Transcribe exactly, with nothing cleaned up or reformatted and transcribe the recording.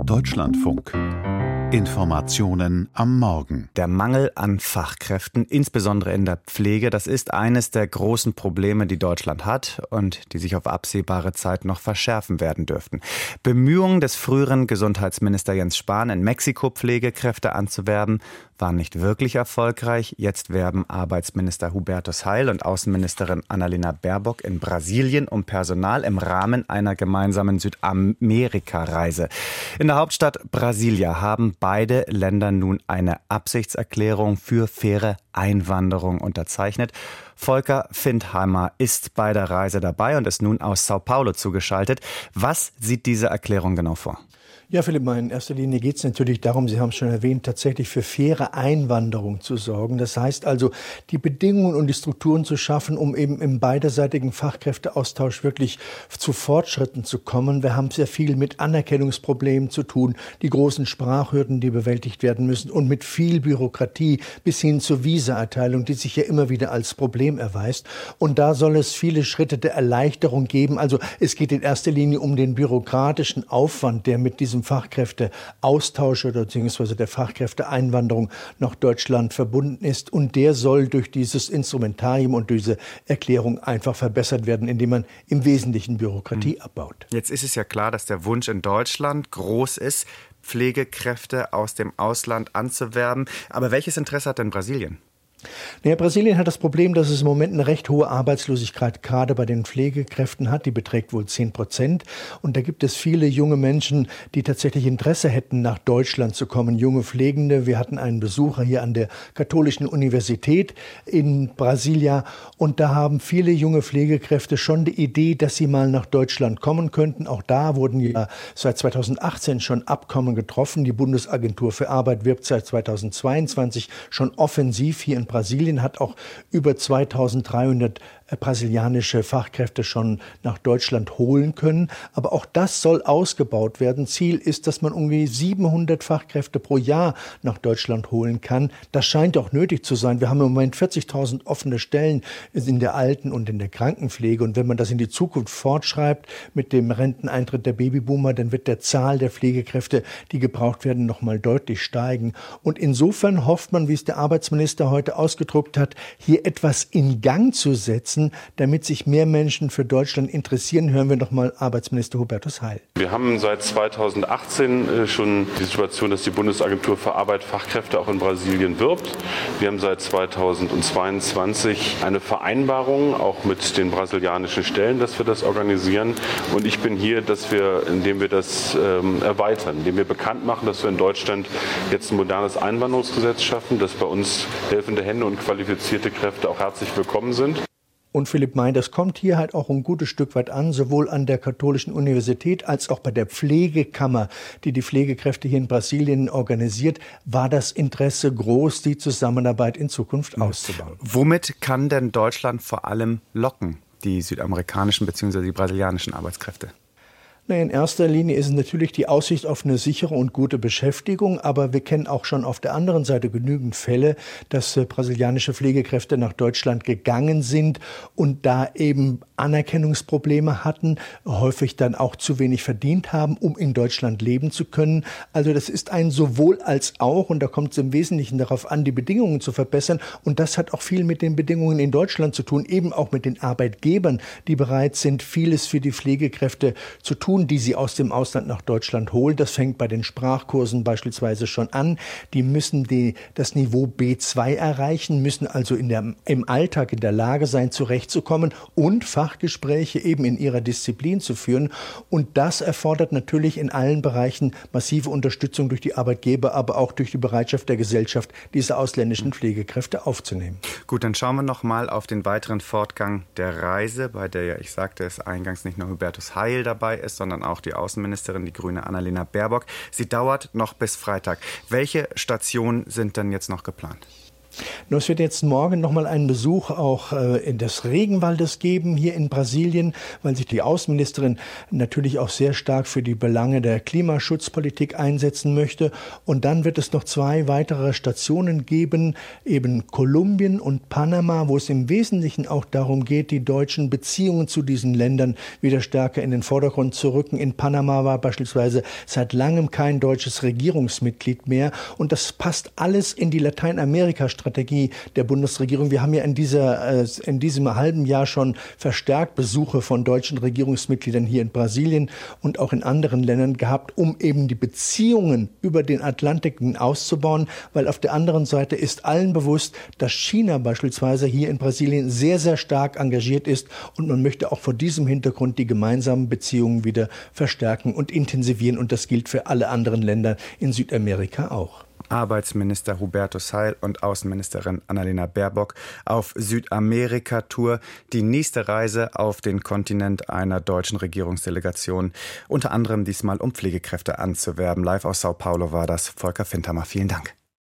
Deutschlandfunk. Informationen am Morgen. Der Mangel an Fachkräften, insbesondere in der Pflege, das ist eines der großen Probleme, die Deutschland hat und die sich auf absehbare Zeit noch verschärfen werden dürften. Bemühungen des früheren Gesundheitsministers Jens Spahn, in Mexiko Pflegekräfte anzuwerben, waren nicht wirklich erfolgreich. Jetzt werben Arbeitsminister Hubertus Heil und Außenministerin Annalena Baerbock in Brasilien um Personal im Rahmen einer gemeinsamen Südamerika-Reise. In der Hauptstadt Brasilia haben beide Länder nun eine Absichtserklärung für faire Einwanderung unterzeichnet. Volker Findheimer ist bei der Reise dabei und ist nun aus Sao Paulo zugeschaltet. Was sieht diese Erklärung genau vor? Ja, Philipp, in erster Linie geht es natürlich darum, Sie haben es schon erwähnt, tatsächlich für faire Einwanderung zu sorgen. Das heißt also, die Bedingungen und die Strukturen zu schaffen, um eben im beiderseitigen Fachkräfteaustausch wirklich zu Fortschritten zu kommen. Wir haben sehr viel mit Anerkennungsproblemen zu tun, die großen Sprachhürden, die bewältigt werden müssen und mit viel Bürokratie bis hin zur Visaerteilung, die sich ja immer wieder als Problem erweist. Und da soll es viele Schritte der Erleichterung geben. Also es geht in erster Linie um den bürokratischen Aufwand, der mit diesem Fachkräfteaustausch oder beziehungsweise der Fachkräfteeinwanderung nach Deutschland verbunden ist. Und der soll durch dieses Instrumentarium und diese Erklärung einfach verbessert werden, indem man im Wesentlichen Bürokratie abbaut. Jetzt ist es ja klar, dass der Wunsch in Deutschland groß ist, Pflegekräfte aus dem Ausland anzuwerben. Aber welches Interesse hat denn Brasilien? Naja, Brasilien hat das Problem, dass es im Moment eine recht hohe Arbeitslosigkeit gerade bei den Pflegekräften hat. Die beträgt wohl zehn Prozent. Und da gibt es viele junge Menschen, die tatsächlich Interesse hätten, nach Deutschland zu kommen. Junge Pflegende. Wir hatten einen Besucher hier an der Katholischen Universität in Brasilia. Und da haben viele junge Pflegekräfte schon die Idee, dass sie mal nach Deutschland kommen könnten. Auch da wurden ja seit zweitausendachtzehn schon Abkommen getroffen. Die Bundesagentur für Arbeit wirbt seit zweitausendzweiundzwanzig schon offensiv hier in Brasilien, hat auch über zweitausenddreihundert brasilianische Fachkräfte schon nach Deutschland holen können. Aber auch das soll ausgebaut werden. Ziel ist, dass man ungefähr siebenhundert Fachkräfte pro Jahr nach Deutschland holen kann. Das scheint auch nötig zu sein. Wir haben im Moment vierzigtausend offene Stellen in der Alten- und in der Krankenpflege. Und wenn man das in die Zukunft fortschreibt mit dem Renteneintritt der Babyboomer, dann wird der Zahl der Pflegekräfte, die gebraucht werden, noch mal deutlich steigen. Und insofern hofft man, wie es der Arbeitsminister heute ausgedrückt hat, hier etwas in Gang zu setzen, damit sich mehr Menschen für Deutschland interessieren. Hören wir noch mal Arbeitsminister Hubertus Heil. Wir haben seit zweitausendachtzehn schon die Situation, dass die Bundesagentur für Arbeit Fachkräfte auch in Brasilien wirbt. Wir haben seit zweitausendzweiundzwanzig eine Vereinbarung auch mit den brasilianischen Stellen, dass wir das organisieren. Und ich bin hier, dass wir, indem wir das ähm, erweitern, indem wir bekannt machen, dass wir in Deutschland jetzt ein modernes Einwanderungsgesetz schaffen, dass bei uns helfende Hände und qualifizierte Kräfte auch herzlich willkommen sind. Und Philipp May, das kommt hier halt auch ein gutes Stück weit an, sowohl an der Katholischen Universität als auch bei der Pflegekammer, die die Pflegekräfte hier in Brasilien organisiert, war das Interesse groß, die Zusammenarbeit in Zukunft auszubauen. Womit kann denn Deutschland vor allem locken, die südamerikanischen bzw. die brasilianischen Arbeitskräfte? In erster Linie ist es natürlich die Aussicht auf eine sichere und gute Beschäftigung, aber wir kennen auch schon auf der anderen Seite genügend Fälle, dass äh, brasilianische Pflegekräfte nach Deutschland gegangen sind und da eben Anerkennungsprobleme hatten, häufig dann auch zu wenig verdient haben, um in Deutschland leben zu können. Also das ist ein sowohl als auch, und da kommt es im Wesentlichen darauf an, die Bedingungen zu verbessern, und das hat auch viel mit den Bedingungen in Deutschland zu tun, eben auch mit den Arbeitgebern, die bereit sind, vieles für die Pflegekräfte zu tun, die sie aus dem Ausland nach Deutschland holen. Das fängt bei den Sprachkursen beispielsweise schon an. Die müssen die, das Niveau B zwei erreichen, müssen also in der, im Alltag in der Lage sein, zurechtzukommen und Fachgespräche eben in ihrer Disziplin zu führen. Und das erfordert natürlich in allen Bereichen massive Unterstützung durch die Arbeitgeber, aber auch durch die Bereitschaft der Gesellschaft, diese ausländischen Pflegekräfte aufzunehmen. Gut, dann schauen wir noch mal auf den weiteren Fortgang der Reise, bei der ja, ich sagte es eingangs, nicht nur Hubertus Heil dabei ist, sondern auch die Außenministerin, die Grüne Annalena Baerbock. Sie dauert noch bis Freitag. Welche Stationen sind denn jetzt noch geplant? Nur es wird jetzt morgen noch mal einen Besuch auch äh, in des Regenwaldes geben, hier in Brasilien, weil sich die Außenministerin natürlich auch sehr stark für die Belange der Klimaschutzpolitik einsetzen möchte. Und dann wird es noch zwei weitere Stationen geben, eben Kolumbien und Panama, wo es im Wesentlichen auch darum geht, die deutschen Beziehungen zu diesen Ländern wieder stärker in den Vordergrund zu rücken. In Panama war beispielsweise seit langem kein deutsches Regierungsmitglied mehr. Und das passt alles in die Lateinamerika-Strategie der Bundesregierung. Wir haben ja in, dieser, in diesem halben Jahr schon verstärkt Besuche von deutschen Regierungsmitgliedern hier in Brasilien und auch in anderen Ländern gehabt, um eben die Beziehungen über den Atlantik auszubauen, weil auf der anderen Seite ist allen bewusst, dass China beispielsweise hier in Brasilien sehr, sehr stark engagiert ist und man möchte auch vor diesem Hintergrund die gemeinsamen Beziehungen wieder verstärken und intensivieren und das gilt für alle anderen Länder in Südamerika auch. Arbeitsminister Hubertus Heil und Außenministerin Annalena Baerbock auf Südamerika-Tour. Die nächste Reise auf den Kontinent einer deutschen Regierungsdelegation, unter anderem diesmal um Pflegekräfte anzuwerben. Live aus Sao Paulo war das Volker Findhammer. Vielen Dank.